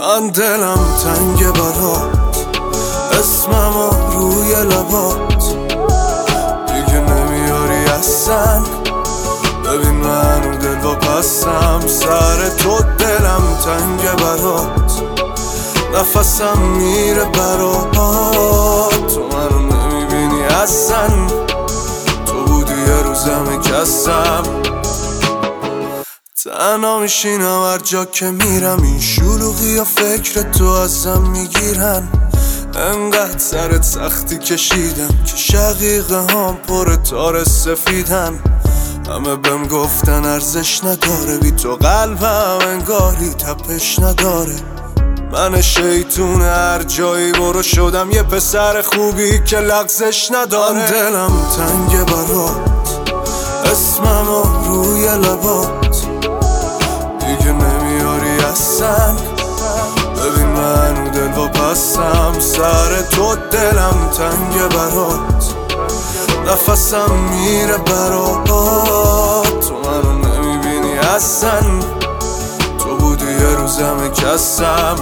من دلم تنگ برات، اسمم روی لبات دیگه نمیاری اصلا. ببین منو دل و پسم سر تو، دلم تنگ برات، نفسم میره برات. تو منو نمیبینی اصلا، تو بودی یه روزم کسم. تنها میشینم هر جا که میرم، این شلوغی و فکر تو ازم میگیرن. انقدر سرت سختی کشیدم که شقیقه هم پر تار سفیدن. همه بهم گفتن ارزش نداره، بی تو قلبم انگاری تپش نداره. من شیطون هر جایی برو شدم یه پسر خوبی که لغزش نداره. من دلم تنگ برات، اسمم روی لبات دیگه نمیاری اصلا. ببین منو دل و پسم سر تو، دلم تنگ برات، نفسم میره برات. تو منو نمیبینی اصلا، تو بودی یه روزم کسم.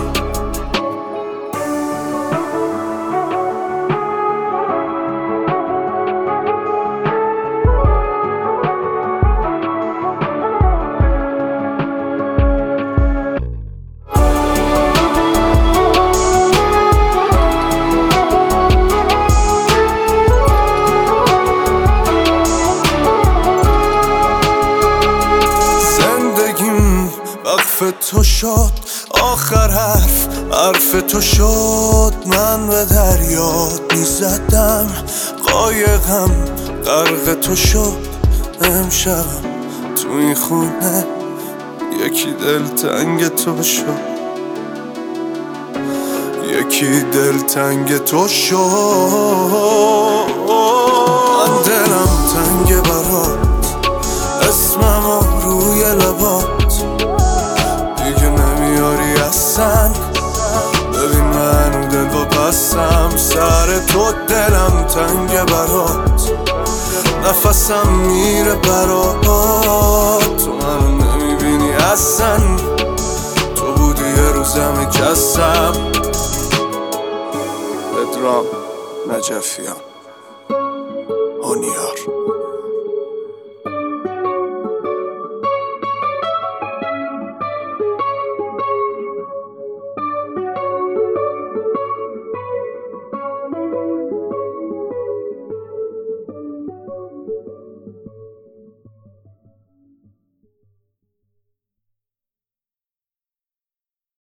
وقف تو شد آخر حرف تو شد. من به دریات میزدم، قایقم غرق تو شد. امشبم تو این خونه یکی دلتنگ تو شد، یکی دلتنگ تو شد. من دلم تنگ برات، اسمم روی لبات دیگه نمیاری اصلا. ببین منو دل و پسم سر تو، دلم تنگ برات، نفسم میره برات. تو منو نمیبینی اصلا، تو بودی یه روزم کسم. پدرام نجفیان هونیار.